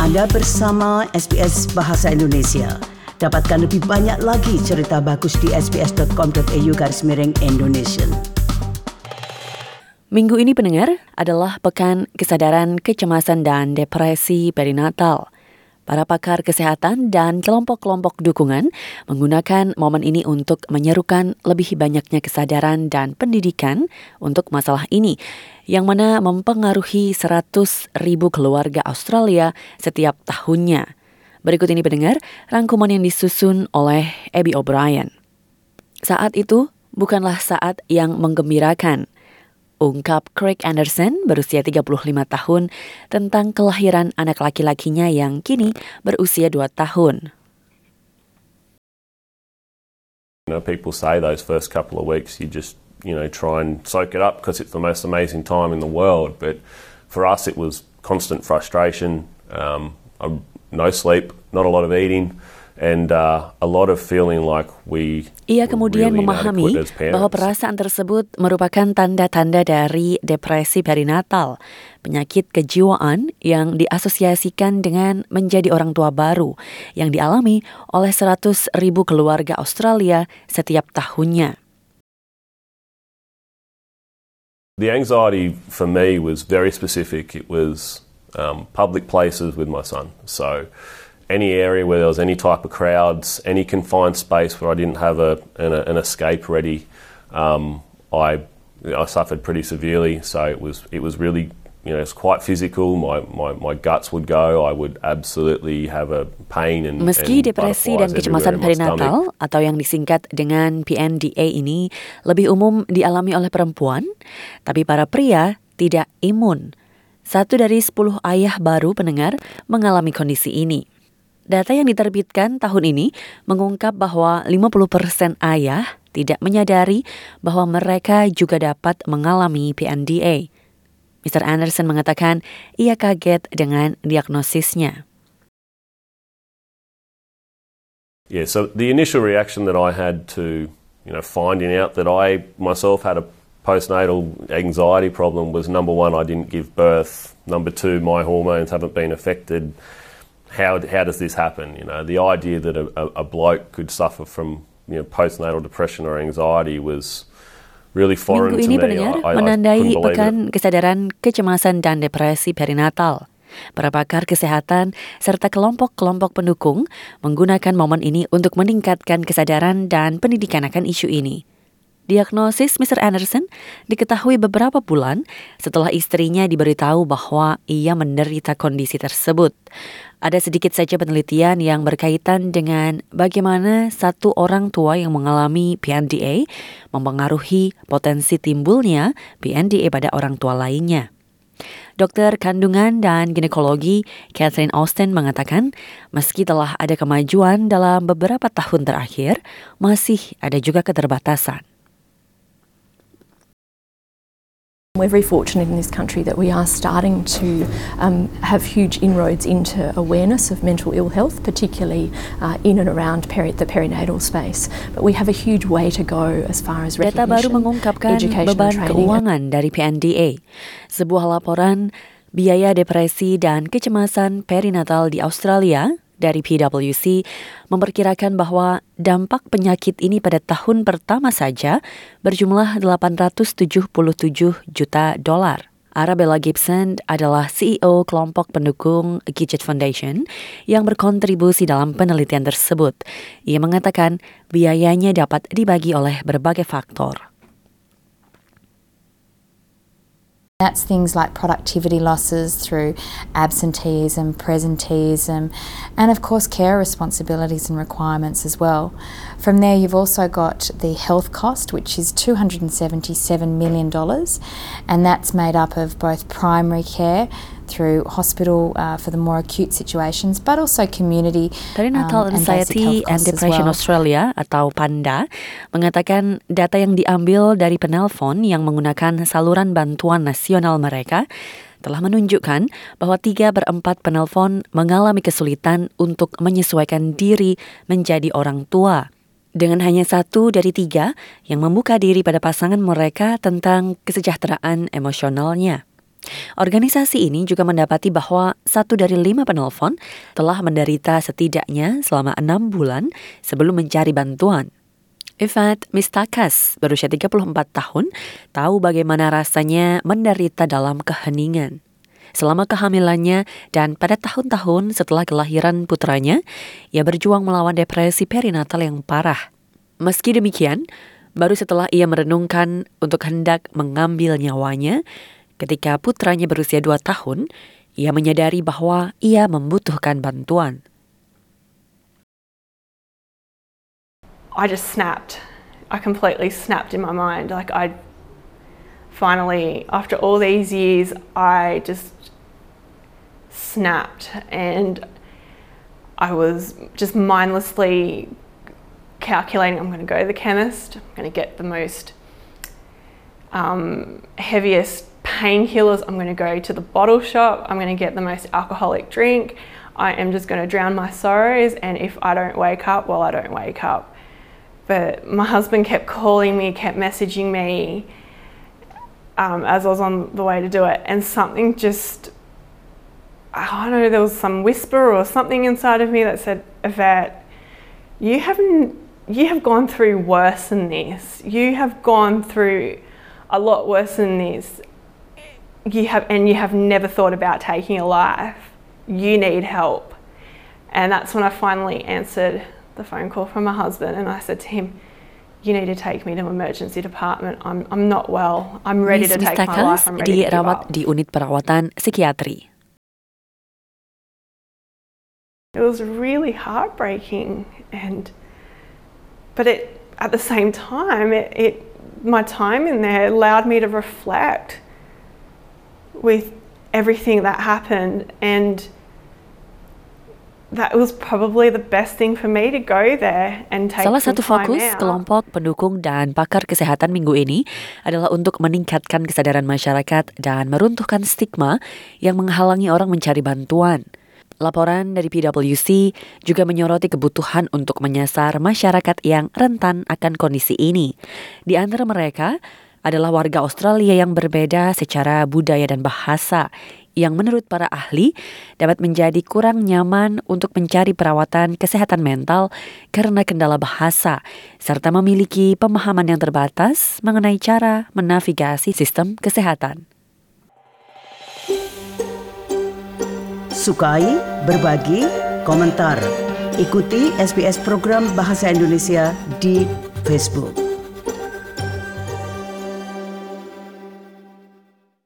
Anda bersama SBS Bahasa Indonesia. Dapatkan lebih banyak lagi cerita bagus di sbs.com.au/Indonesian. Minggu ini pendengar adalah Pekan Kesadaran Kecemasan dan Depresi Perinatal. Para pakar kesehatan dan kelompok-kelompok dukungan menggunakan momen ini untuk menyerukan lebih banyaknya kesadaran dan pendidikan untuk masalah ini, yang mana mempengaruhi 100,000 keluarga Australia setiap tahunnya. Berikut ini pendengar, rangkuman yang disusun oleh Abby O'Brien. Saat itu bukanlah saat yang menggembirakan, ungkap Craig Anderson berusia 35 tahun tentang kelahiran anak laki-lakinya yang kini berusia 2 tahun. People say those first couple of weeks you just, try and soak it up because it's the most amazing time in the world. But for us it was constant frustration, no sleep, not a lot of eating, and a lot of feeling like Ia kemudian memahami bahwa perasaan tersebut merupakan tanda-tanda dari depresi perinatal, penyakit kejiwaan yang diasosiasikan dengan menjadi orang tua baru yang dialami oleh 100,000 keluarga Australia setiap tahunnya. The anxiety for me was very specific. It was public places with my son. So any area where there was any type of crowds, any confined space where I didn't have an escape ready, I suffered pretty severely. So it was really, it's quite physical. My guts would go. I would absolutely have a pain and Meski depresi dan kecemasan perinatal atau yang disingkat dengan PNDA ini lebih umum dialami oleh perempuan, tapi para pria tidak imun. 1 dari 10 ayah baru pendengar mengalami kondisi ini. Data yang diterbitkan tahun ini mengungkap bahwa 50% ayah tidak menyadari bahwa mereka juga dapat mengalami PNDA. Mr. Anderson mengatakan ia kaget dengan diagnosisnya. Yeah, so the initial reaction that I had to, finding out that I myself had a postnatal anxiety problem was, number one, I didn't give birth. Number two, my hormones haven't been affected. How does this happen? The idea that a bloke could suffer from postnatal depression or anxiety was really foreign to me. Minggu ini pendengar menandai Pekan Kesadaran Kecemasan dan Depresi Perinatal. Para pakar kesehatan serta kelompok-kelompok pendukung menggunakan momen ini untuk meningkatkan kesadaran dan pendidikan akan isu ini. Diagnosis Mr. Anderson diketahui beberapa bulan setelah istrinya diberitahu bahwa ia menderita kondisi tersebut. Ada sedikit saja penelitian yang berkaitan dengan bagaimana satu orang tua yang mengalami PNDA mempengaruhi potensi timbulnya PNDA pada orang tua lainnya. Dokter kandungan dan ginekologi Catherine Austin mengatakan, meski telah ada kemajuan dalam beberapa tahun terakhir, masih ada juga keterbatasan. We're very fortunate in this country that we are starting to have huge inroads into awareness of mental ill health, particularly in and around the perinatal space. But we have a huge way to go as far as recognition, Data baru mengungkapkan beban keuangan dari PNDA. Sebuah laporan biaya depresi dan kecemasan perinatal di Australia dari PwC memperkirakan bahwa dampak penyakit ini pada tahun pertama saja berjumlah $877 juta. Arabella Gibson adalah CEO kelompok pendukung Gidget Foundation yang berkontribusi dalam penelitian tersebut. Ia mengatakan biayanya dapat dibagi oleh berbagai faktor. That's things like productivity losses through absenteeism, presenteeism, and of course care responsibilities and requirements as well. From there you've also got the health cost, which is $277 million, and that's made up of both primary care through hospital for the more acute situations, but also community Perinatal Anxiety and Depression Australia atau PANDA mengatakan data yang diambil dari penelpon yang menggunakan saluran bantuan nasional mereka telah menunjukkan bahwa 3/4 penelpon mengalami kesulitan untuk menyesuaikan diri menjadi orang tua. Dengan hanya 1 dari 3 yang membuka diri pada pasangan mereka tentang kesejahteraan emosionalnya. Organisasi ini juga mendapati bahwa 1 dari 5 penelpon telah menderita setidaknya selama 6 bulan sebelum mencari bantuan. Ifat Mistakas, berusia 34 tahun, tahu bagaimana rasanya menderita dalam keheningan. Selama kehamilannya dan pada tahun-tahun setelah kelahiran putranya, ia berjuang melawan depresi perinatal yang parah. Meski demikian, baru setelah ia merenungkan untuk hendak mengambil nyawanya, ketika putranya berusia 2 tahun, ia menyadari bahwa ia membutuhkan bantuan. I just snapped. I completely snapped in my mind. Like I finally, after all these years, I just snapped and I was just mindlessly calculating, I'm going to go to the chemist, I'm going to get the most heaviest painkillers, I'm going to go to the bottle shop, I'm going to get the most alcoholic drink, I am just going to drown my sorrows, and if I don't wake up, well, I don't wake up. But my husband kept calling me, kept messaging me as I was on the way to do it, and something just, I don't know, there was some whisper or something inside of me that said, Yvette, you have gone through worse than this. You have gone through a lot worse than this. You have never thought about taking a life. You need help. And that's when I finally answered the phone call from my husband, and I said to him, you need to take me to emergency department. I'm not well. I'm ready to take my life. I'm ready to give up. Dirawat di unit perawatan psikiatri. It was really heartbreaking, but at the same time, my time in there allowed me to reflect with everything that happened, and that was probably the best thing for me to go there and take Salah some satu time fokus out. kelompok pendukung dan pakar kesehatan minggu ini adalah untuk meningkatkan kesadaran masyarakat dan meruntuhkan stigma yang menghalangi orang mencari bantuan. Laporan dari PwC juga menyoroti kebutuhan untuk menyasar masyarakat yang rentan akan kondisi ini. Di antara mereka adalah warga Australia yang berbeda secara budaya dan bahasa, yang menurut para ahli dapat menjadi kurang nyaman untuk mencari perawatan kesehatan mental karena kendala bahasa, serta memiliki pemahaman yang terbatas mengenai cara menavigasi sistem kesehatan. Sukai, berbagi, komentar. Ikuti SBS program Bahasa Indonesia di Facebook.